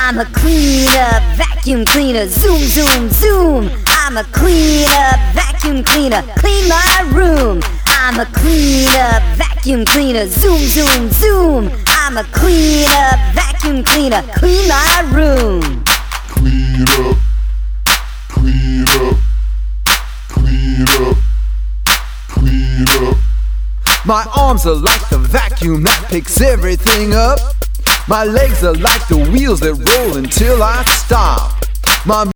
I'm a cleaner, vacuum cleaner, zoom, zoom, zoom. I'm a cleaner, vacuum cleaner, clean my room. I'm a cleaner, vacuum cleaner, zoom, zoom, zoom. I'm a cleaner, vacuum cleaner, clean my room. Clean up, clean up, clean up, clean up. My arms are like the vacuum that picks everything up. My legs are like the wheels that roll until I stop. My